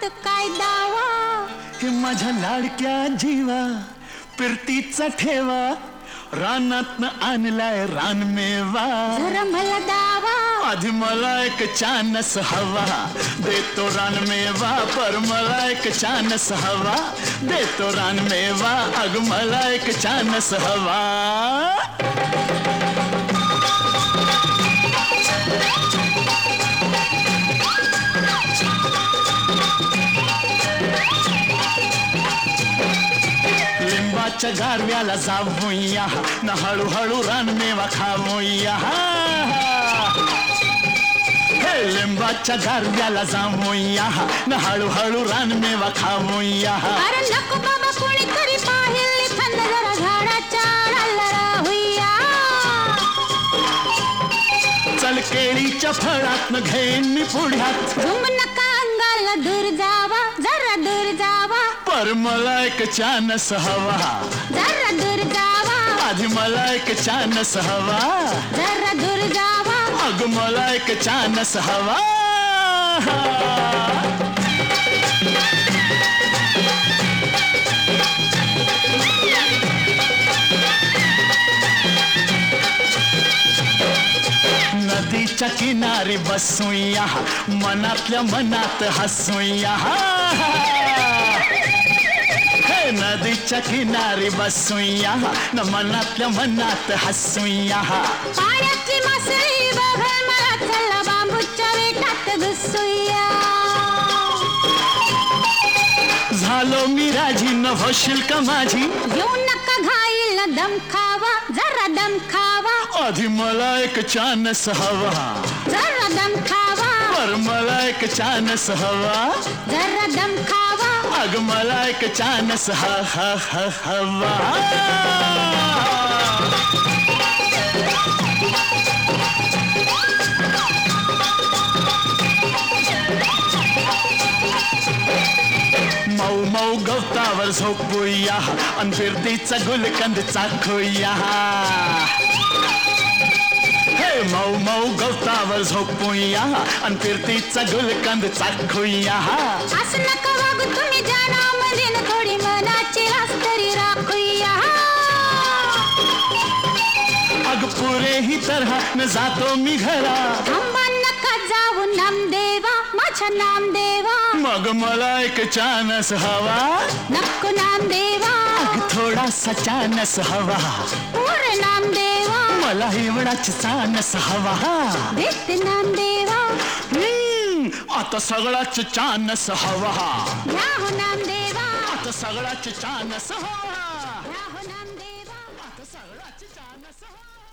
त्यात काय दावा हे माझ्या लाडक्या जीवा फिरतीचा ठेवा रानातनं आणलाय रानमेवा जरा मला दावा आधी मला एक चानस हवा देतो रानमेवा पर मला एक चानस हवा देतो रानमेवा अग मला एक चानस हवा लिंबाच्या गारव्याला जाऊया न हळूहळू रानमेवा खाऊया हे लिंबाच्या गारव्याला जाऊया न हळूहळू रानमेवा खाऊया अरे नको बाबा कोणीतरी पाहिल थंड जरा झाडाच्या आडाला राहूया चल केळीच्या फळात घेईन मी पुढ्यात झुंब नका अंगाला दूर जावा जरा दूर जावा पर मला एक चानस हवा जरा दूर जावा आधी मला एक चानस हवा जरा दूर जावा अग मला एक चानस हवा नदीच्या किनारी बसूया मनातल्या मनात हसूया हे नदीच्या किनारी बसूया न मनातल्या मनात हसूया पाण्यातली मासळी बघ मला चला बांबूच्या वेटात घुसूया झालो मी राजी न होशील का माझी येऊ नका घाईला दम खावा जरा दम खावा आधी मला एक चानस हवा जरा दम खावा पर मला एक चानस हवा जरा दम खावा अग मला एक चानस हवा मऊ मऊ गवतावर झोपूया अन फिरतीचा गुलकंद चाखूया हे मऊ मऊ गवतावर झोपूया अन फिरतीचा गुलकंद चाखूया असं नका वागू तुम्ही जानामध्ये न थोडी मनाची रास तरी राखूया अग पुरे ही तरह न जातो मी घरा थांबा नका जाऊ नामदेवा माझ्या नामदेवा मग मला एक चानस हवा नको नामदेवा अग थोडासा चानस हवा पूर्ण नामदेवा मला एवढाच चानस हवा देते नामदेवा आता सगळाच चानस हवा या हो नामदेवा आता सगळाच चानस हवा या हो नामदेवा आता सगळाच चानस हवा